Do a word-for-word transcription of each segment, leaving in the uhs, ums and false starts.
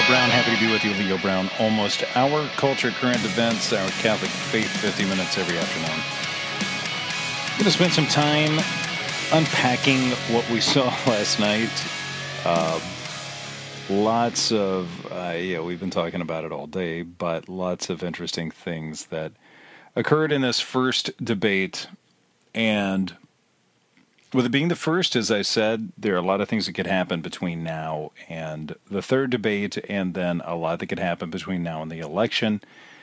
Brown, happy to be with you, Leo Brown. Almost our culture, current events, our Catholic faith, fifty minutes every afternoon. I'm going to spend some time unpacking what we saw last night. Uh, lots of, uh, yeah, we've been talking about it all day, but lots of interesting things that occurred in this first debate. And with it being the first, as I said, there are a lot of things that could happen between now and the third debate, and then a lot that could happen between now and the election.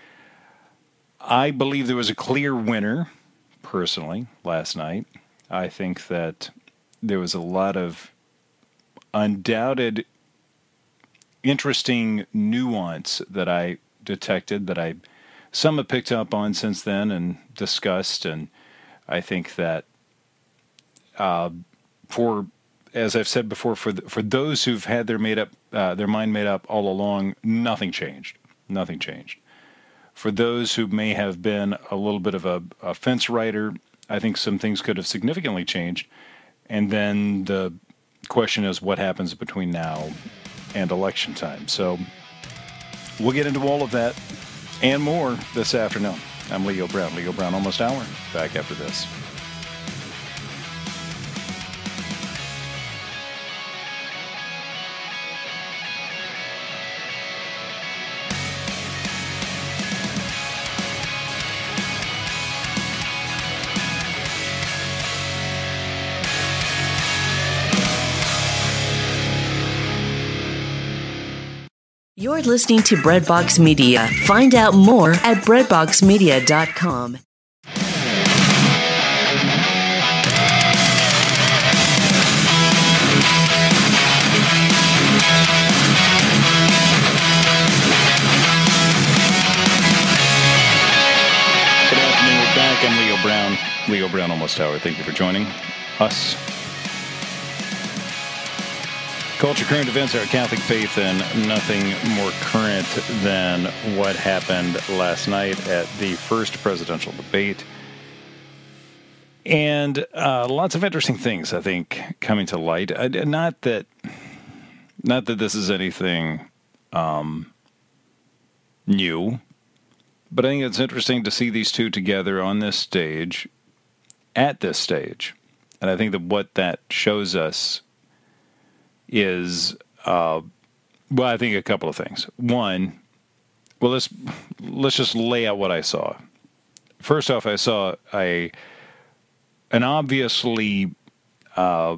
I believe there was a clear winner, personally, last night. I think that there was a lot of undoubted, interesting nuance that I detected, that I some have picked up on since then and discussed, and I think that Uh, for, as I've said before, for the, for those who've had their made up, uh, their mind made up all along, nothing changed. Nothing changed. For those who may have been a little bit of a, a fence rider, I think some things could have significantly changed. And then the question is, what happens between now and election time? So we'll get into all of that and more this afternoon. I'm Leo Brown. Leo Brown, Almost Hour. Back after this. You're listening to Breadbox Media. Find out more at breadbox media dot com. Good afternoon. We're back. I'm Leo Brown. Leo Brown, Almost Hour. Thank you for joining us. Culture, current events, our Catholic faith, and nothing more current than what happened last night at the first presidential debate. And uh, lots of interesting things, I think, coming to light. Uh, not that, not that this is anything um, new, but I think it's interesting to see these two together on this stage, at this stage. And I think that what that shows us is, uh, well, I think a couple of things. One, well, let's let's just lay out what I saw. First off, I saw a an obviously, uh,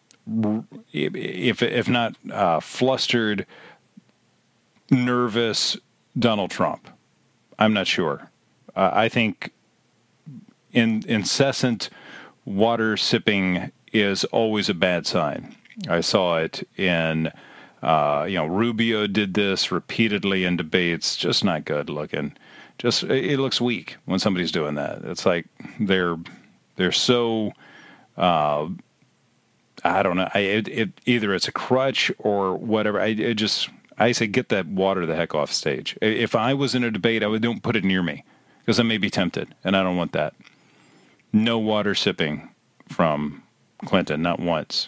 if if not uh, flustered, nervous Donald Trump. I'm not sure. Uh, I think in, incessant water sipping is always a bad sign. I saw it in, uh, you know, Rubio did this repeatedly in debates. Just not good looking. Just it looks weak when somebody's doing that. It's like they're they're so uh, I don't know. I, it, it either it's a crutch or whatever. I it just I say get that water the heck off stage. If I was in a debate, I would don't put it near me because I may be tempted, and I don't want that. No water sipping from Clinton, not once.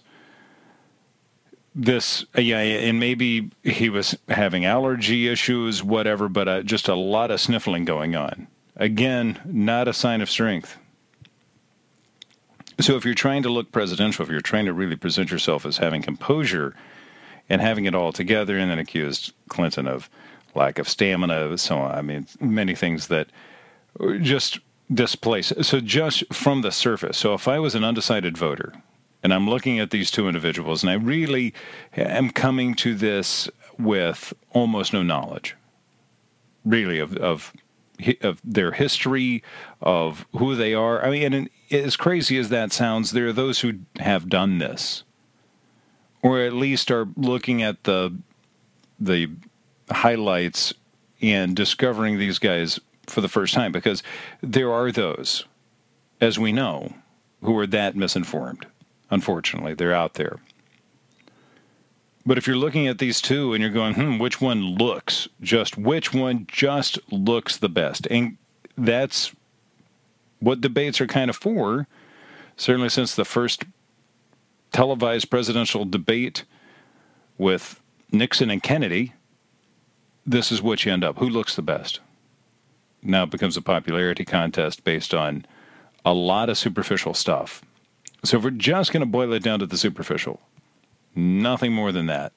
This, yeah, and maybe he was having allergy issues, whatever, but uh, just a lot of sniffling going on. Again, not a sign of strength. So if you're trying to look presidential, if you're trying to really present yourself as having composure and having it all together, and then accused Clinton of lack of stamina, so I mean, many things that just displace. So just from the surface, so if I was an undecided voter, and I'm looking at these two individuals, and I really am coming to this with almost no knowledge, really, of of, of their history, of who they are. I mean, and as crazy as that sounds, there are those who have done this, or at least are looking at the the highlights and discovering these guys for the first time, because there are those, as we know, who are that misinformed. Unfortunately, they're out there. But if you're looking at these two and you're going, hmm, which one looks, just which one just looks the best? And that's what debates are kind of for, certainly since the first televised presidential debate with Nixon and Kennedy this is what you end up. Who looks the best? Now it becomes a popularity contest based on a lot of superficial stuff. So if we're just going to boil it down to the superficial, nothing more than that.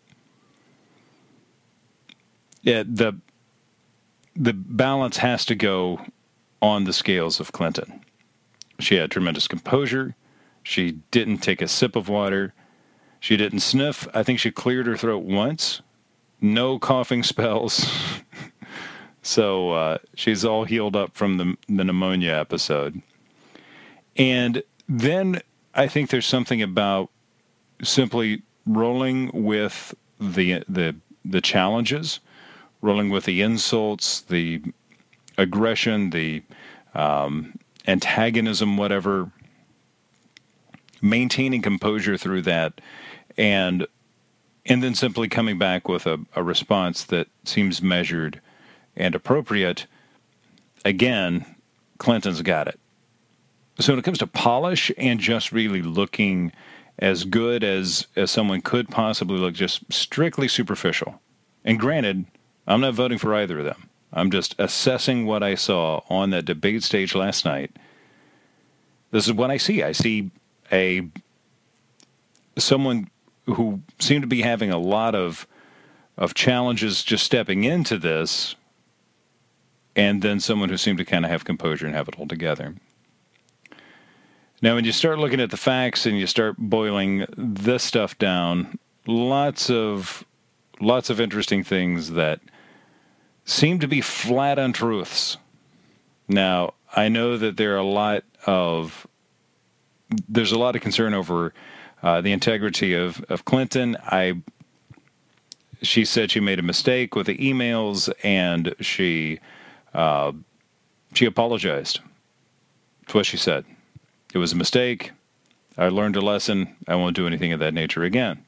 Yeah, the the balance has to go on the scales of Clinton. She had tremendous composure. She didn't take a sip of water. She didn't sniff. I think she cleared her throat once. No coughing spells. So uh, she's all healed up from the, the pneumonia episode. And then I think there's something about simply rolling with the the the challenges, rolling with the insults, the aggression, the um, antagonism, whatever, maintaining composure through that, and and then simply coming back with a, a response that seems measured and appropriate. Again, Clinton's got it. So when it comes to polish and just really looking as good as, as someone could possibly look, just strictly superficial. And granted, I'm not voting for either of them. I'm just assessing what I saw on that debate stage last night. This is what I see. I see a someone who seemed to be having a lot of of challenges just stepping into this, and then someone who seemed to kind of have composure and have it all together. Now, when you start looking at the facts and you start boiling this stuff down, lots of lots of interesting things that seem to be flat untruths. Now, I know that there are a lot of there's a lot of concern over uh, the integrity of, of Clinton. I she said she made a mistake with the emails, and she uh, she apologized. That's what she said. It was a mistake. I learned a lesson. I won't do anything of that nature again.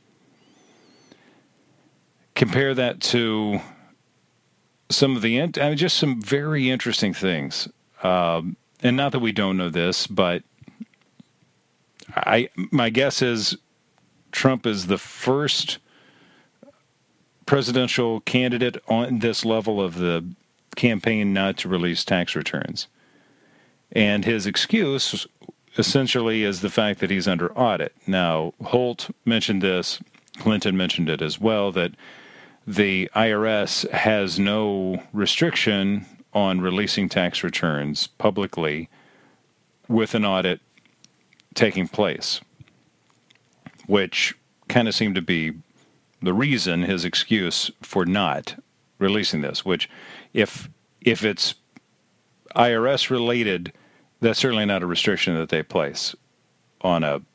Compare that to some of the, I mean, just some very interesting things. Um, and not that we don't know this, but I, my guess is Trump is the first presidential candidate on this level of the campaign not to release tax returns. And his excuse essentially is the fact that he's under audit. Now, Holt mentioned this, Clinton mentioned it as well, that the I R S has no restriction on releasing tax returns publicly with an audit taking place, which kind of seemed to be the reason, his excuse for not releasing this, which if if it's I R S related, that's certainly not a restriction that they place on a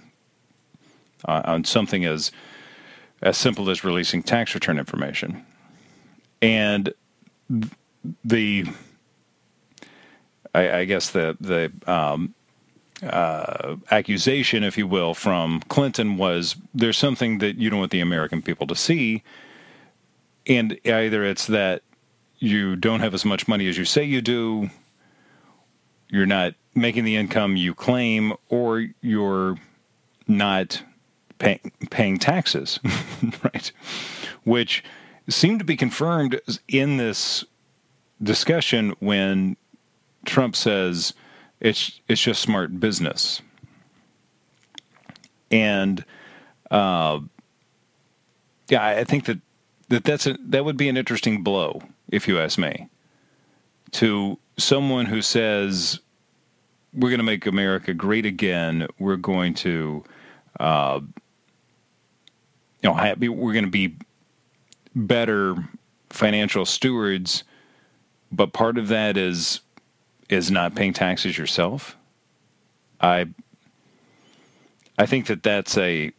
on something as as simple as releasing tax return information. And the I, I guess the the um, uh, accusation, if you will, from Clinton was there's something that you don't want the American people to see, and either it's that you don't have as much money as you say you do, you're not making the income you claim, or you're not pay, paying taxes, right? Which seemed to be confirmed in this discussion when Trump says it's it's just smart business. And uh, yeah, I think that, that that's a, that would be an interesting blow, if you ask me, to someone who says we're going to make America great again. We're going to, uh, you know, have, we're going to be better financial stewards, but part of that is is not paying taxes yourself. I I think that that's a,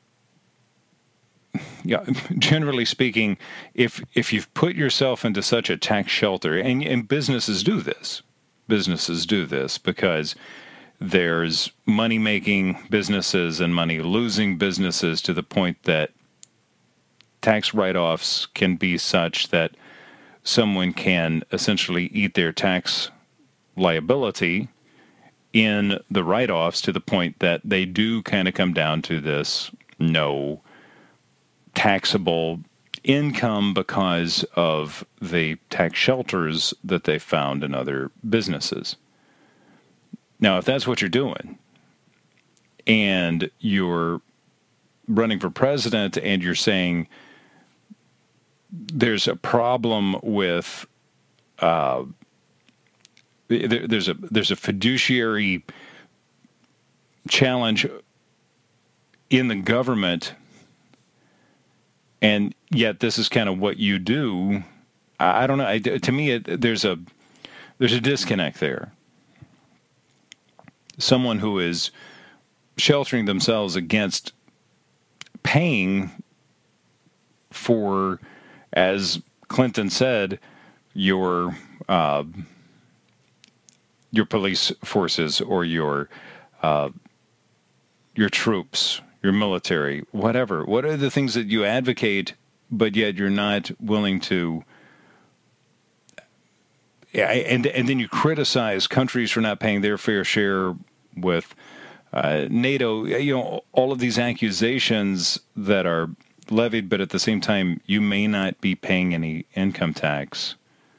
yeah, generally speaking, if if you've put yourself into such a tax shelter, and, and businesses do this, businesses do this because there's money-making businesses and money-losing businesses to the point that tax write-offs can be such that someone can essentially eat their tax liability in the write-offs to the point that they do kind of come down to this no taxable income because of the tax shelters that they found in other businesses. Now, if that's what you're doing, and you're running for president and you're saying there's a problem with uh, there, there's a there's a fiduciary challenge in the government, and yet this is kind of what you do. I, I don't know. I, to me, it, there's a there's a disconnect there. Someone who is sheltering themselves against paying for, as Clinton said, your uh, your police forces or your uh, your troops, your military, whatever. What are the things that you advocate, but yet you're not willing to? Yeah, and and then you criticize countries for not paying their fair share with uh, NATO. You know, all of these accusations that are levied, but at the same time, you may not be paying any income tax.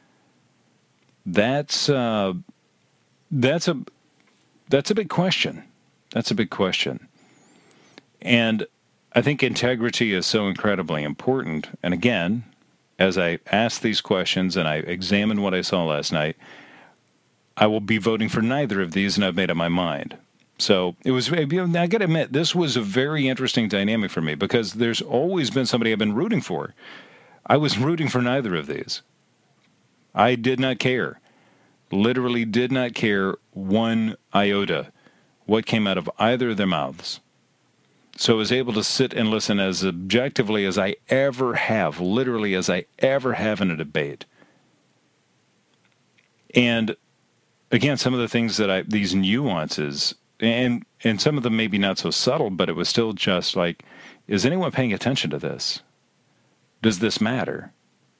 That's uh, that's a that's a big question. That's a big question. And I think integrity is so incredibly important. And again, as I ask these questions and I examine what I saw last night, I will be voting for neither of these, and I've made up my mind. So it was, I got to admit, this was a very interesting dynamic for me because there's always been somebody I've been rooting for. I was rooting for neither of these. I did not care, literally did not care one iota what came out of either of their mouths. So I was able to sit and listen as objectively as I ever have, literally as I ever have in a debate. And again, some of the things that I, these nuances, and and some of them maybe not so subtle, but it was still just like, is anyone paying attention to this? Does this matter?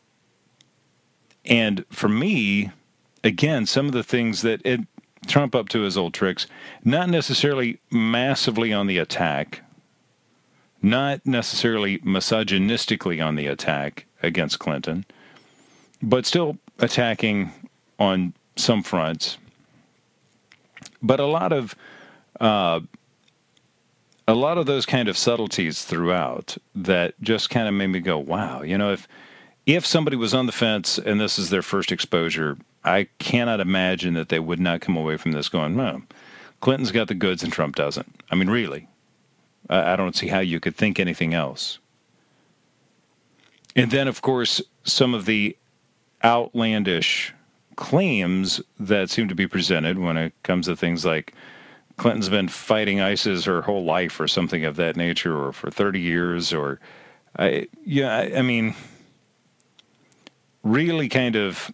And for me, again, some of the things that it, Trump up to his old tricks, not necessarily massively on the attack, not necessarily misogynistically on the attack against Clinton, but still attacking on some fronts. But a lot of uh, a lot of those kind of subtleties throughout that just kind of made me go, wow, you know, if if somebody was on the fence and this is their first exposure, I cannot imagine that they would not come away from this going, no, Clinton's got the goods and Trump doesn't. I mean, really, I, I don't see how you could think anything else. And then, of course, some of the outlandish claims that seem to be presented when it comes to things like Clinton's been fighting ISIS her whole life or something of that nature, or for thirty years, or I, yeah, I, I mean, really kind of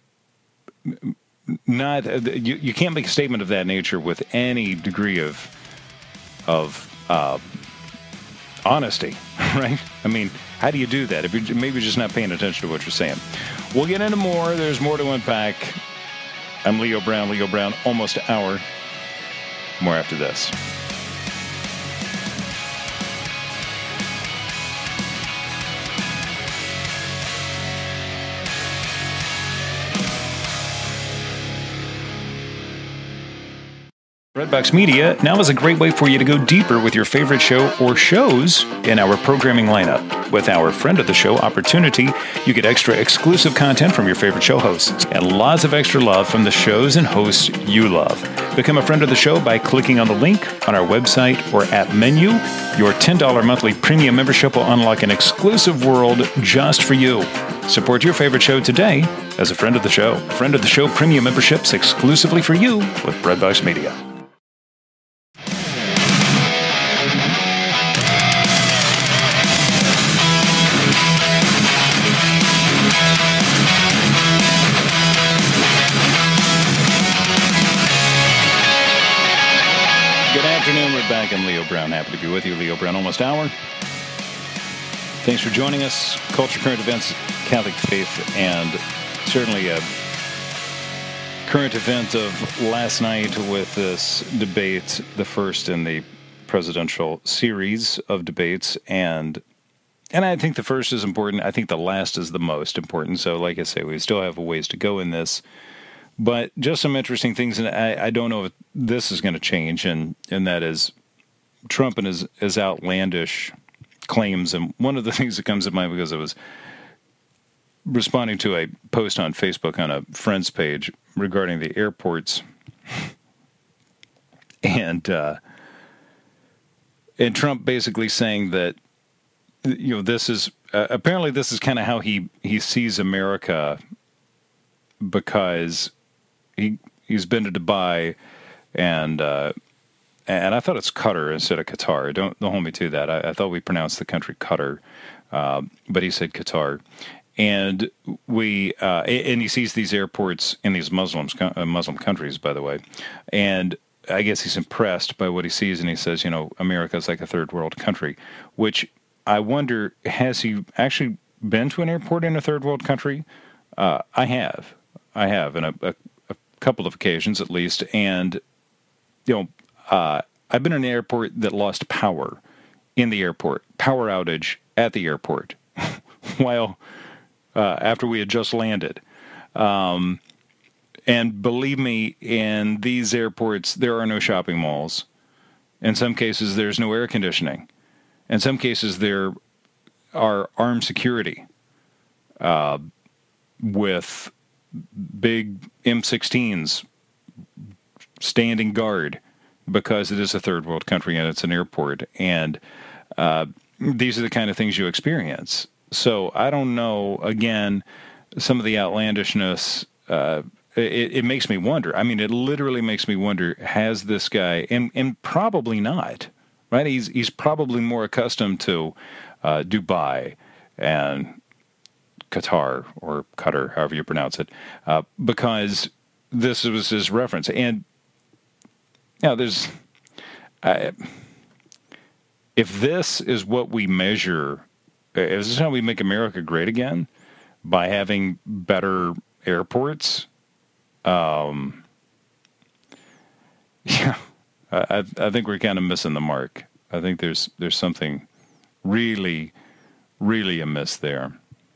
not, you, you can't make a statement of that nature with any degree of, of uh, honesty, right? I mean, how do you do that if you're maybe just not paying attention to what you're saying? We'll get into more. There's more to unpack. I'm Leo Brown, Leo Brown, almost an hour. More after this. Redbox Media now is a great way for you to go deeper with your favorite show or shows in our programming lineup. With our Friend of the Show opportunity, you get extra exclusive content from your favorite show hosts and lots of extra love from the shows and hosts you love. Become a friend of the show by clicking on the link on our website or app menu. Your ten dollars monthly premium membership will unlock an exclusive world just for you. Support your favorite show today as a friend of the show. Friend of the Show premium memberships exclusively for you with Redbox Media. Back, I'm Leo Brown. Happy to be with you. Leo Brown, almost hour. Thanks for joining us. Culture, current events, Catholic faith, and certainly a current event of last night with this debate, the first in the presidential series of debates, and and I think the first is important. I think the last is the most important. So, like I say, we still have a ways to go in this. But just some interesting things, and I, I don't know if this is going to change, and, and that is Trump and his, his outlandish claims. And one of the things that comes to mind, because I was responding to a post on Facebook on a friend's page regarding the airports, and uh, and Trump basically saying that, you know, this is uh, apparently this is kind of how he, he sees America, because he he's been to Dubai, and uh, and I thought it's Qatar instead of Qatar. Don't don't hold me to that. I, I thought we pronounced the country Qatar, uh, but he said Qatar, and we uh, and he sees these airports in these Muslims uh, Muslim countries, by the way, and I guess he's impressed by what he sees, and he says, you know, America is like a third world country, which I wonder, has he actually been to an airport in a third world country? Uh, I have. I have, on a, a, a couple of occasions at least, and, you know, uh, I've been in an airport that lost power in the airport, power outage at the airport, while, uh, after we had just landed. Um, and believe me, in these airports, there are no shopping malls. In some cases, there's no air conditioning. In some cases, there are armed security, uh, with big M sixteens standing guard, because it is a third world country and it's an airport. And uh, these are the kind of things you experience. So I don't know, again, some of the outlandishness, uh, it, it makes me wonder. I mean, it literally makes me wonder, has this guy, and, and probably not, right? He's, he's probably more accustomed to uh, Dubai and Qatar, or Qatar, however you pronounce it, uh, because this was his reference. And, you know, there's, uh, if this is what we measure, if this is how we make America great again, by having better airports, um, yeah, I, I think we're kind of missing the mark. I think there's there's something really, really amiss there.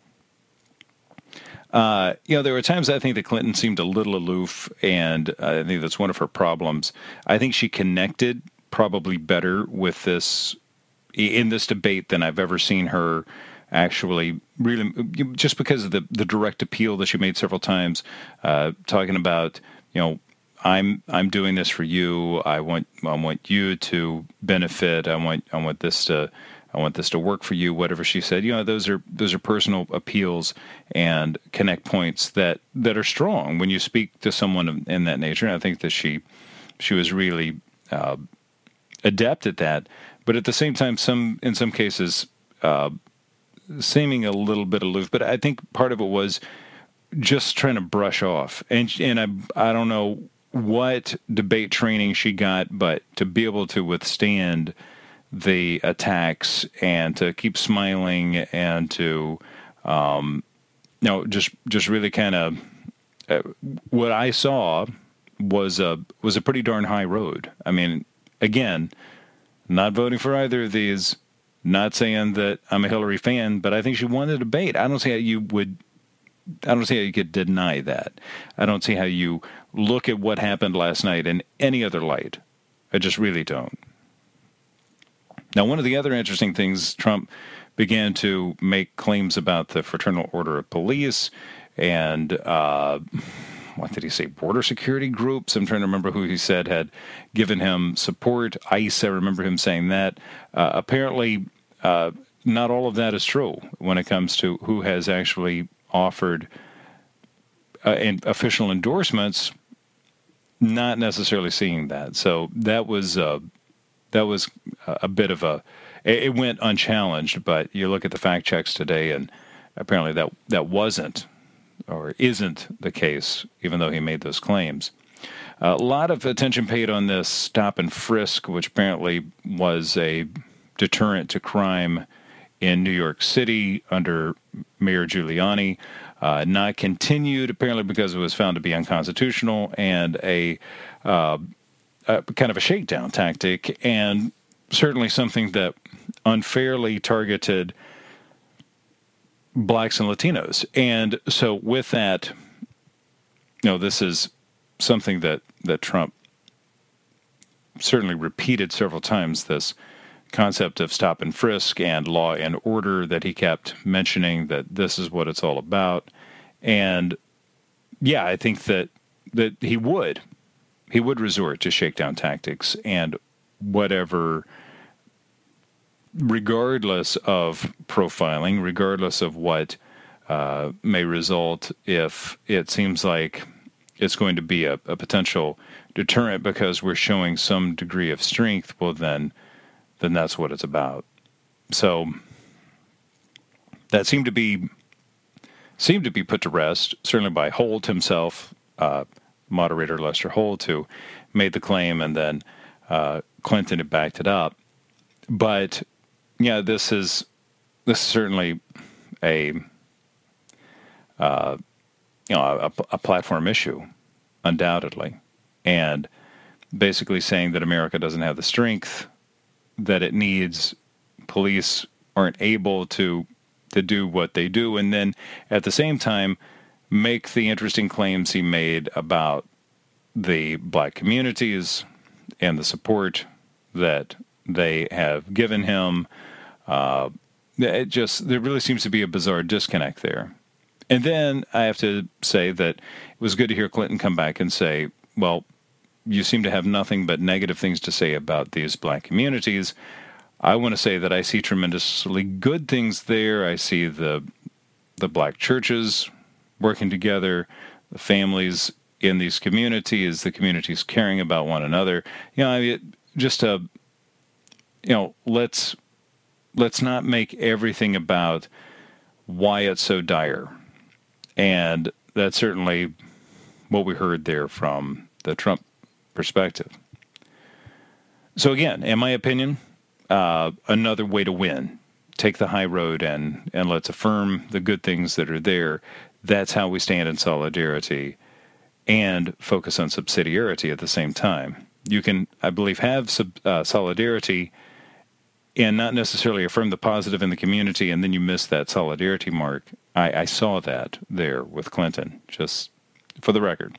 Uh, you know, there were times I think that Clinton seemed a little aloof, and I think that's one of her problems. I think she connected probably better with this, in this debate, than I've ever seen her actually really, just because of the, the direct appeal that she made several times, uh, talking about, you know, I'm I'm doing this for you. I want I want you to benefit. I want I want this to I want this to work for you, whatever she said. You know, those are those are personal appeals and connect points that, that are strong when you speak to someone in that nature. And I think that she she was really uh, adept at that. But at the same time, some in some cases, uh, seeming a little bit aloof. But I think part of it was just trying to brush off. And and I I don't know what debate training she got, but to be able to withstand the attacks and to keep smiling and to, um, you know, just just really kind of uh, what I saw was a was a pretty darn high road. I mean, again, not voting for either of these, not saying that I'm a Hillary fan, but I think she won the debate. I don't see how you would. I don't see how you could deny that. I don't see how you look at what happened last night in any other light. I just really don't. Now, one of the other interesting things, Trump began to make claims about the Fraternal Order of Police and, uh, what did he say, border security groups. I'm trying to remember who he said had given him support. ICE, I remember him saying that. Uh, apparently, uh, not all of that is true when it comes to who has actually offered uh, in official endorsements, not necessarily seeing that. So that was uh, that was a bit of a, it went unchallenged, but you look at the fact checks today, and apparently that, that wasn't or isn't the case, even though he made those claims. A lot of attention paid on this stop and frisk, which apparently was a deterrent to crime in New York City under Mayor Giuliani, uh, not continued apparently because it was found to be unconstitutional and a, uh, a kind of a shakedown tactic, and certainly something that unfairly targeted blacks and Latinos. And so with that, you know, this is something that, that Trump certainly repeated several times, this concept of stop and frisk and law and order that he kept mentioning, that this is what it's all about. And yeah, I think that, that he would, he would resort to shakedown tactics and whatever, regardless of profiling, regardless of what uh, may result, if it seems like it's going to be a, a potential deterrent because we're showing some degree of strength, well, then, then that's what it's about. So that seemed to be seemed to be put to rest, certainly by Holt himself, uh, moderator Lester Holt, who made the claim, and then uh, Clinton had backed it up. But yeah, this is this is certainly a uh, you know a, a platform issue, undoubtedly, and basically saying that America doesn't have the strength that it needs. Police aren't able to to do what they do, and then at the same time make the interesting claims he made about the black communities and the support that they have given him. Uh, it just, there really seems to be a bizarre disconnect there. And then I have to say that it was good to hear Clinton come back and say, well, you seem to have nothing but negative things to say about these black communities. I want to say that I see tremendously good things there. I see the the black churches working together, the families in these communities, the communities caring about one another. You know, I mean, just a, you know, let's let's not make everything about why it's so dire. And that's certainly what we heard there from the Trump perspective. So again, in my opinion, uh, another way to win. Take the high road and, and let's affirm the good things that are there. That's how we stand in solidarity and focus on subsidiarity at the same time. You can, I believe, have sub, uh, solidarity and not necessarily affirm the positive in the community, and then you miss that solidarity mark. I, I saw that there with Clinton, just for the record.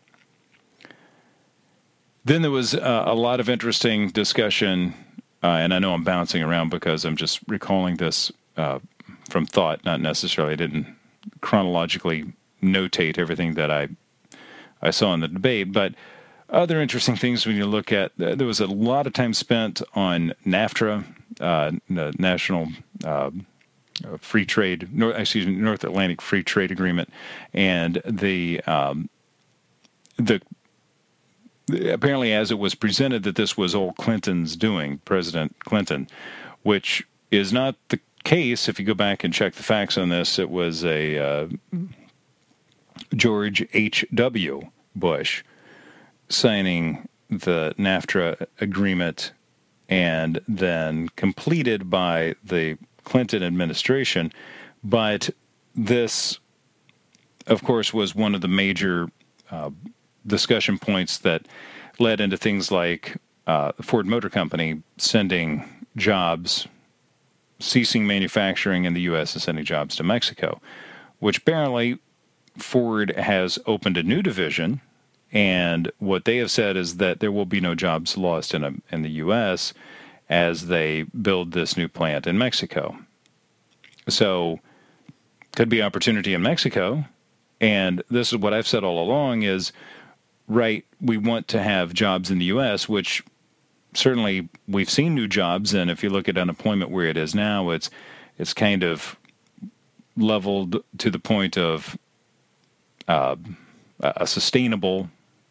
Then there was uh, a lot of interesting discussion, uh, and I know I'm bouncing around because I'm just recalling this uh, from thought, not necessarily, I didn't chronologically notate everything that I I saw in the debate, but other interesting things when you look at, there was a lot of time spent on NAFTA, uh, the National uh, Free Trade, North, excuse me, North Atlantic Free Trade Agreement, and the um, the apparently as it was presented that this was all Clinton's doing, President Clinton, which is not the case. If you go back and check the facts on this, it was a uh, George H W Bush signing the NAFTA agreement and then completed by the Clinton administration. But this, of course, was one of the major uh, discussion points that led into things like uh, the Ford Motor Company sending jobs, ceasing manufacturing in the U S and sending jobs to Mexico, which apparently Ford has opened a new division, and what they have said is that there will be no jobs lost in a, in the U S as they build this new plant in Mexico. So could be opportunity in Mexico, and this is what I've said all along is, right, we want to have jobs in the U S, which certainly we've seen new jobs, and if you look at unemployment where it is now, it's it's kind of leveled to the point of uh, a sustainable,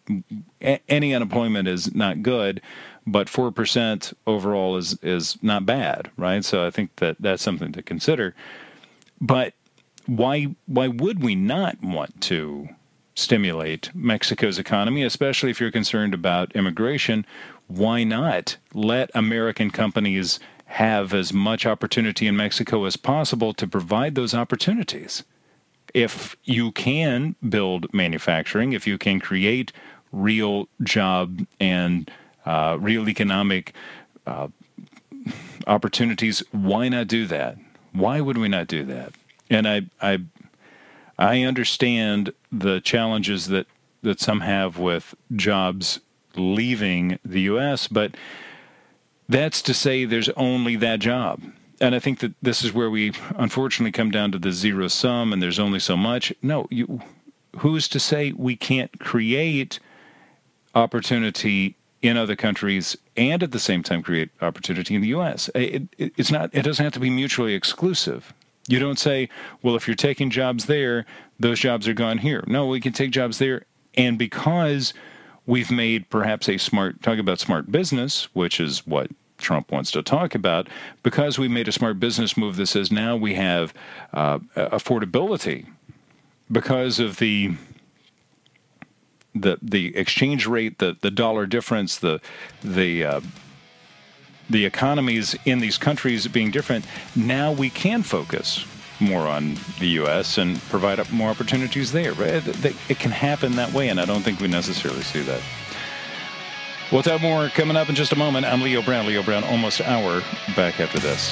any unemployment is not good, but four percent overall is, is not bad, right? So I think that that's something to consider. But why why would we not want to stimulate Mexico's economy, especially if you're concerned about immigration? Why not let American companies have as much opportunity in Mexico as possible to provide those opportunities? If you can build manufacturing, if you can create real job and uh, real economic uh, opportunities, why not do that? Why would we not do that? And I, I, I understand the challenges that, that some have with jobs leaving the U S, but that's to say there's only that job. And I think that this is where we unfortunately come down to the zero sum and there's only so much. No, you, who's to say we can't create opportunity in other countries and at the same time create opportunity in the U S? It, it, it's not, it doesn't have to be mutually exclusive. You don't say, well, if you're taking jobs there, those jobs are gone here. No, we can take jobs there. And because we've made perhaps a smart, talk about smart business, which is what Trump wants to talk about, because we made a smart business move that says now we have uh, affordability because of the the the exchange rate, the the dollar difference, the the uh, the economies in these countries being different. Now we can focus more on the U S and provide up more opportunities there. Right? It can happen that way, and I don't think we necessarily see that. We'll have more coming up in just a moment. I'm Leo Brown. Leo Brown, almost hour. Back after this.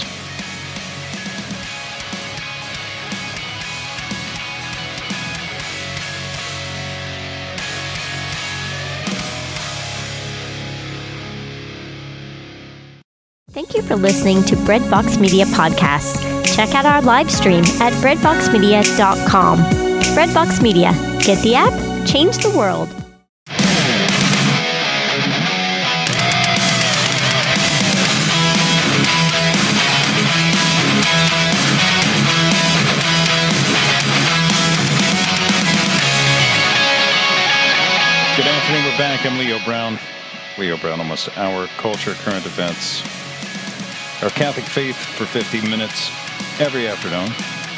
Thank you for listening to Breadbox Media Podcasts. Check out our live stream at breadbox media dot com. Breadbox Media. Get the app, change the world. Good afternoon. We're back. I'm Leo Brown. Leo Brown, almost an hour. Culture, current events. Our Catholic faith for fifty minutes every afternoon.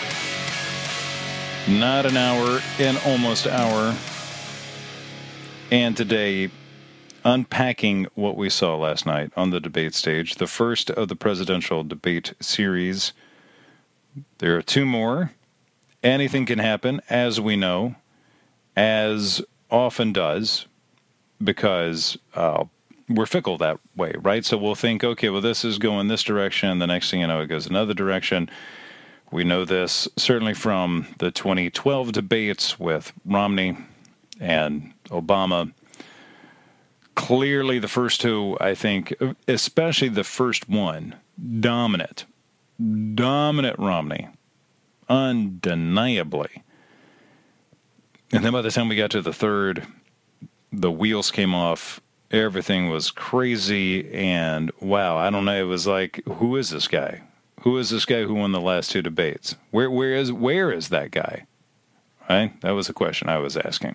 Not an hour, an almost hour. And today, unpacking what we saw last night on the debate stage, the first of the presidential debate series. There are two more. Anything can happen, as we know, as often does, because uh, we're fickle that way, right? So we'll think, okay, well, this is going this direction. The next thing you know, it goes another direction. We know this certainly from the twenty twelve debates with Romney and Obama. Clearly, the first two, I think, especially the first one, dominant, dominant Romney, undeniably. And then by the time we got to the third, the wheels came off. Everything was crazy. And wow, I don't know. It was like, who is this guy? Who is this guy who won the last two debates? Where, where is, where is that guy? Right? That was the question I was asking.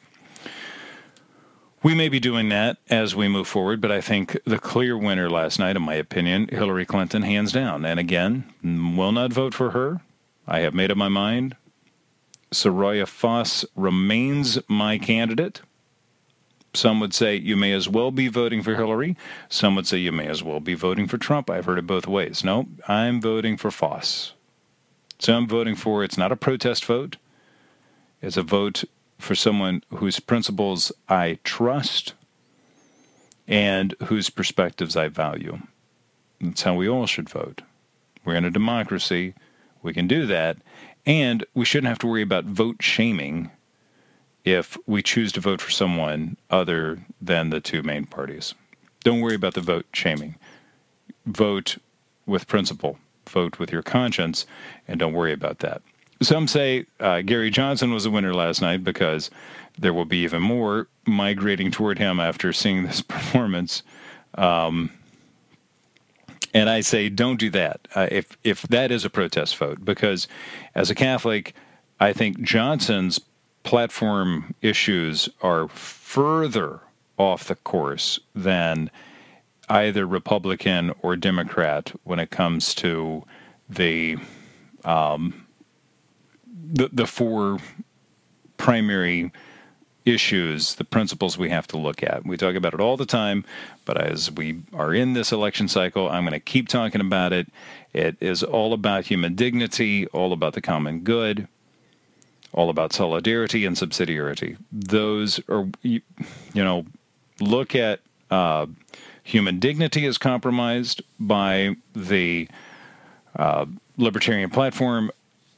We may be doing that as we move forward, but I think the clear winner last night, in my opinion, Hillary Clinton, hands down. And again, will not vote for her. I have made up my mind. Soraya Foss remains my candidate. Some would say you may as well be voting for Hillary. Some would say you may as well be voting for Trump. I've heard it both ways. No, I'm voting for Foss. So I'm voting for, it's not a protest vote. It's a vote for someone whose principles I trust and whose perspectives I value. That's how we all should vote. We're in a democracy. We can do that. And we shouldn't have to worry about vote shaming if we choose to vote for someone other than the two main parties. Don't worry about the vote shaming. Vote with principle. Vote with your conscience, and don't worry about that. Some say uh, Gary Johnson was the winner last night because there will be even more migrating toward him after seeing this performance. Um, and I say, don't do that. Uh, if if that is a protest vote, because as a Catholic, I think Johnson's platform issues are further off the course than either Republican or Democrat when it comes to the um, the, the four primary issues, the principles we have to look at. We talk about it all the time, but as we are in this election cycle, I'm going to keep talking about it. It is all about human dignity, all about the common good, all about solidarity and subsidiarity. Those are, you, you know, look at uh, human dignity is compromised by the uh, libertarian platform.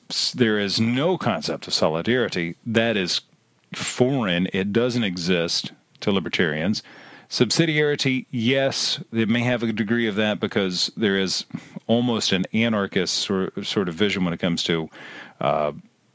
there is no concept of solidarity. That is foreign. It doesn't exist to libertarians. Subsidiarity, yes, it may have a degree of that because there is almost an anarchist sort, sort of vision when it comes to uh,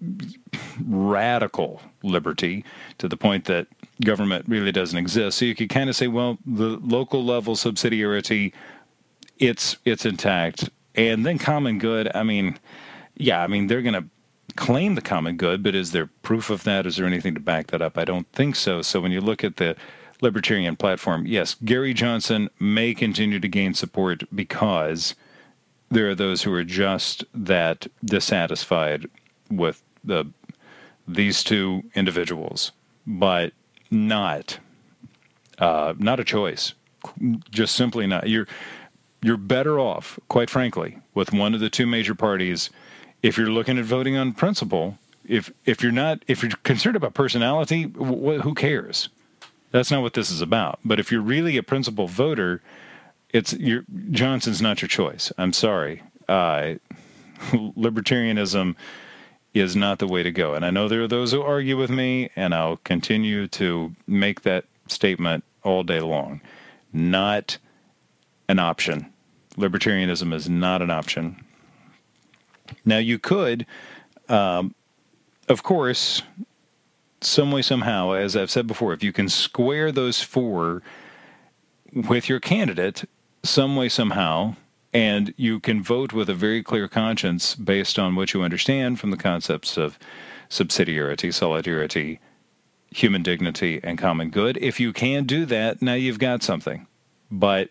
radical liberty, to the point that government really doesn't exist. So you could kind of say, well, the local level subsidiarity, it's it's intact. And then common good, I mean, yeah, I mean, they're going to claim the common good, but is there proof of that? Is there anything to back that up? I don't think so. So when you look at the libertarian platform, yes, Gary Johnson may continue to gain support because there are those who are just that dissatisfied with the these two individuals, but not uh, not a choice. Just simply not. You're you're better off, quite frankly, with one of the two major parties. If you're looking at voting on principle, if if you're not if you're concerned about personality, wh- who cares? That's not what this is about. But if you're really a principled voter, it's your Johnson's not your choice. I'm sorry. Uh, libertarianism is not the way to go. And I know there are those who argue with me, and I'll continue to make that statement all day long. Not an option. Libertarianism is not an option. Now, you could, um, of course, some way, somehow, as I've said before, if you can square those four with your candidate, some way, somehow, and you can vote with a very clear conscience based on what you understand from the concepts of subsidiarity, solidarity, human dignity, and common good. If you can do that, now you've got something. But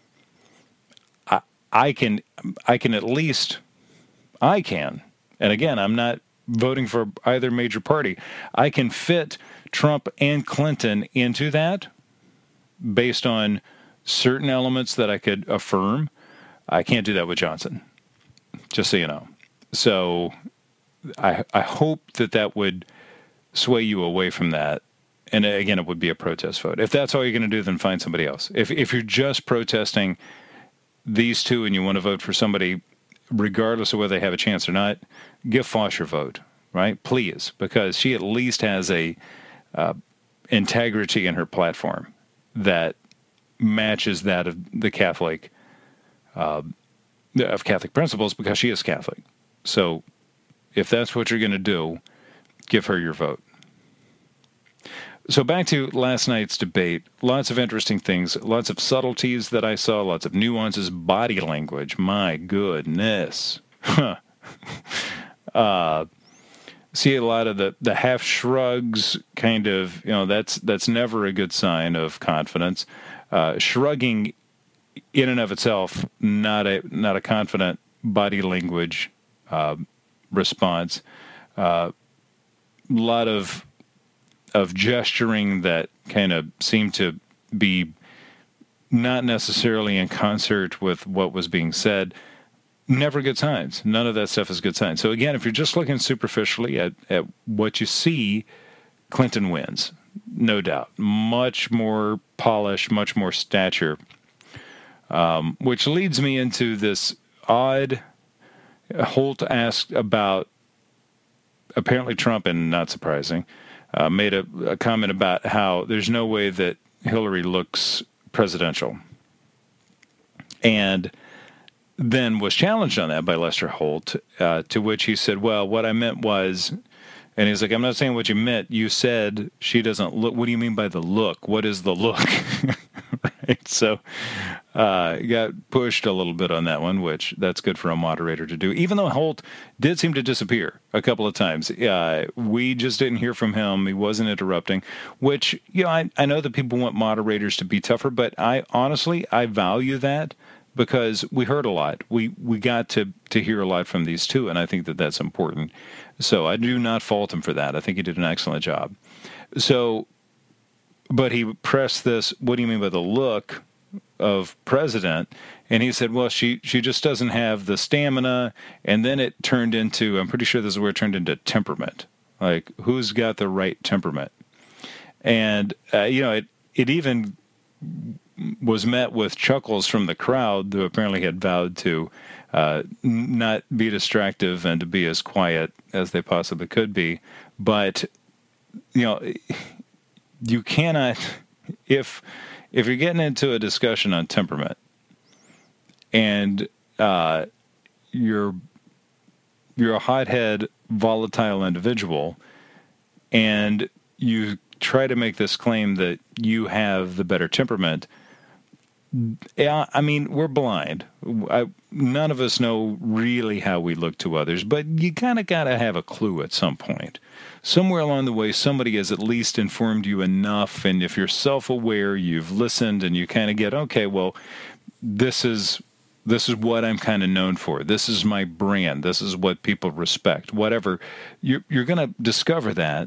I, I can, I can at least, I can, and again, I'm not voting for either major party. I can fit Trump and Clinton into that based on certain elements that I could affirm. I can't do that with Johnson, just so you know. So I I hope that that would sway you away from that. And again, it would be a protest vote. If that's all you're going to do, then find somebody else. If if you're just protesting these two and you want to vote for somebody regardless of whether they have a chance or not, give Foss your vote, right? Please, because she at least has a uh, integrity in her platform that matches that of the Catholic, uh, of Catholic principles, because she is Catholic. So if that's what you're going to do, give her your vote. So back to last night's debate, lots of interesting things, lots of subtleties that I saw, lots of nuances, body language, my goodness. uh, see a lot of the, the half shrugs, kind of, you know, that's that's never a good sign of confidence. Uh, shrugging in and of itself, not a not a confident body language uh, response. A uh, lot of of gesturing that kind of seemed to be not necessarily in concert with what was being said. Never good signs. None of that stuff is good signs. So again, if you're just looking superficially at, at what you see, Clinton wins, no doubt. Much more polish, much more stature, um, which leads me into this odd, Holt asked about, apparently Trump, and not surprising, Uh, made a, a comment about how there's no way that Hillary looks presidential. And then was challenged on that by Lester Holt, uh, to which he said, well, what I meant was, and he's like, I'm not saying what you meant. You said she doesn't look. What do you mean by the look? What is the look? Right? So uh, got pushed a little bit on that one, which that's good for a moderator to do. Even though Holt did seem to disappear a couple of times. Uh, we just didn't hear from him. He wasn't interrupting, which, you know, I, I know that people want moderators to be tougher, but I honestly, I value that because we heard a lot. We we got to, to hear a lot from these two, and I think that that's important. So I do not fault him for that. I think he did an excellent job. So, but he pressed this, what do you mean by the look of president? And he said, well, she, she just doesn't have the stamina. And then it turned into, I'm pretty sure this is where it turned into temperament. Like, who's got the right temperament? And, uh, you know, it, it even was met with chuckles from the crowd, who apparently had vowed to uh, not be distractive and to be as quiet as they possibly could be. But, you know, you cannot, if if you're getting into a discussion on temperament and uh, you're you're a hothead, volatile individual, and you try to make this claim that you have the better temperament, yeah, I mean, we're blind. I, none of us know really how we look to others, but you kind of got to have a clue at some point. Somewhere along the way, somebody has at least informed you enough, and if you're self-aware, you've listened, and you kind of get, okay, well, this is this is what I'm kind of known for. This is my brand. This is what people respect. Whatever. You're, you're going to discover that,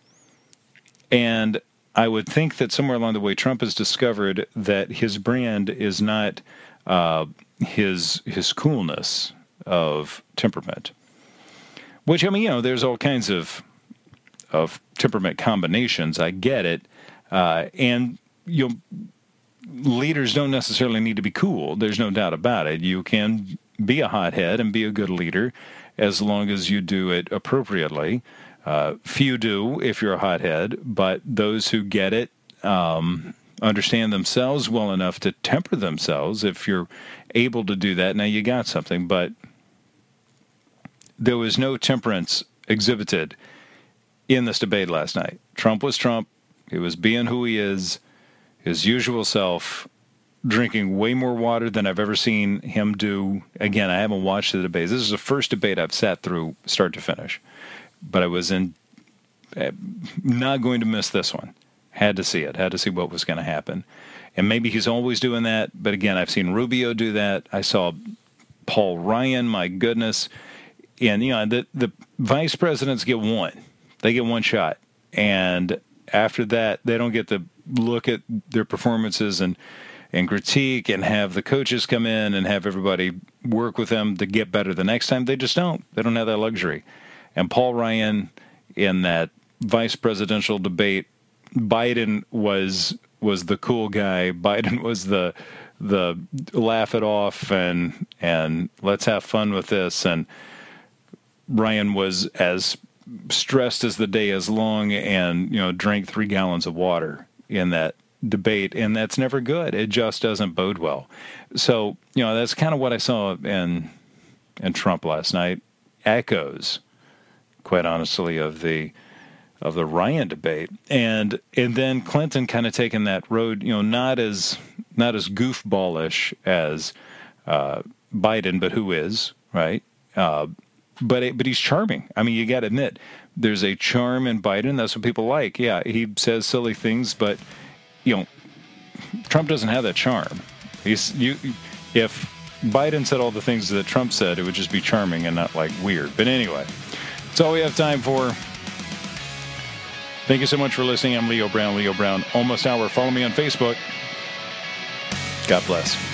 and I would think that somewhere along the way, Trump has discovered that his brand is not uh, his his coolness of temperament. Which, I mean, you know, there's all kinds of of temperament combinations. I get it, uh, and you know, leaders don't necessarily need to be cool. There's no doubt about it. You can be a hothead and be a good leader as long as you do it appropriately. Uh, few do if you're a hothead, but those who get it um, understand themselves well enough to temper themselves. If you're able to do that, now you got something. But there was no temperance exhibited in this debate last night. Trump was Trump. He was being who he is, his usual self, drinking way more water than I've ever seen him do. Again, I haven't watched the debates. This is the first debate I've sat through start to finish. But I was in, uh, not going to miss this one. Had to see it. Had to see what was going to happen. And maybe he's always doing that. But again, I've seen Rubio do that. I saw Paul Ryan, my goodness. And, you know, the, the vice presidents get one. They get one shot. And after that, they don't get to look at their performances and, and critique and have the coaches come in and have everybody work with them to get better the next time. They just don't. They don't have that luxury. And Paul Ryan, in that vice presidential debate, Biden was was the cool guy. Biden was the the laugh it off and and let's have fun with this. And Ryan was as stressed as the day is long, and you know drank three gallons of water in that debate, and that's never good. It just doesn't bode well. So you know that's kind of what I saw in in Trump last night. Echoes, quite honestly, of the of the Ryan debate, and and then Clinton kind of taking that road, you know, not as not as goofballish as uh, Biden, but who is right, uh, but it, but he's charming. I mean, you got to admit, there's a charm in Biden. That's what people like. Yeah, he says silly things, but you know, Trump doesn't have that charm. He's you if Biden said all the things that Trump said, it would just be charming and not like weird. But anyway. That's all we have time for. Thank you so much for listening. I'm Leo Brown, Leo Brown, Almost Hour. Follow me on Facebook. God bless.